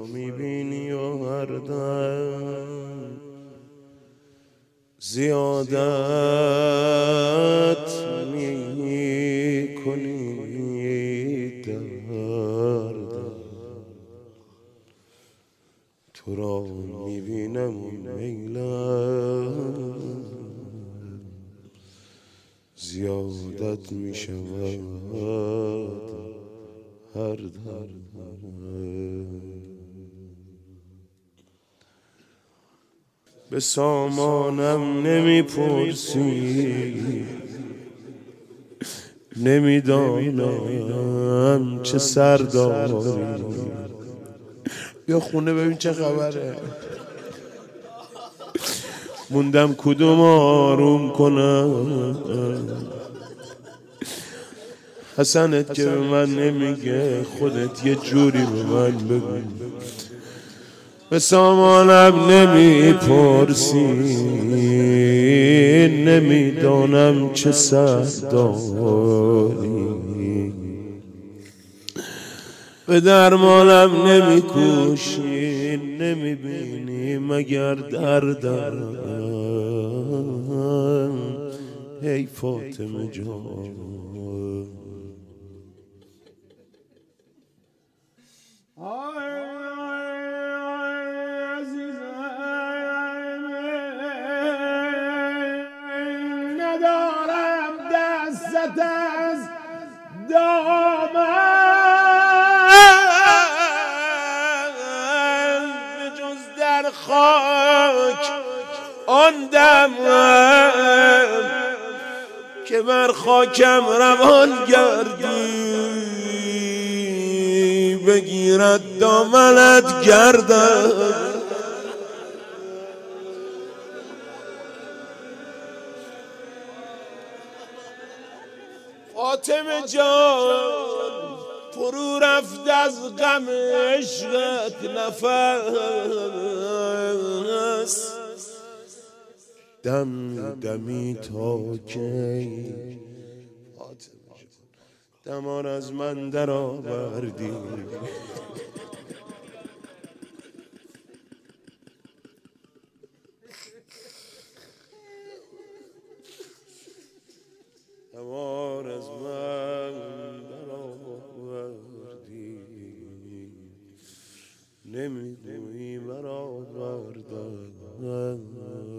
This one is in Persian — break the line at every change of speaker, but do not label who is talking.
میبینی و هر دم زیادت میکنی دردم تو را میبینم و میلم زیادت میشود هر دم به سامانم نمیپرسی نمیدانم چه سر داری بیا خونه ببین چه خبره موندم کدوم آروم کنم حسنت که به من نمیگه خودت یه جوری به من بگو به سامانم نمیپرسی نمیدانم چه سر داری به درمانم نمیکوشی نمیبینی مگر دردم ای فاطمه جان
ندارم دستت از دامن به جز در خاک آن دم که بر خاکم روان گردی بگیرد دامنت گردم فاطمه جان فرو رفت از غم عشقت نفس
دم دمی تا کی دمان از من در آوردی دمان از من در آوردی نمیگویی برآوردم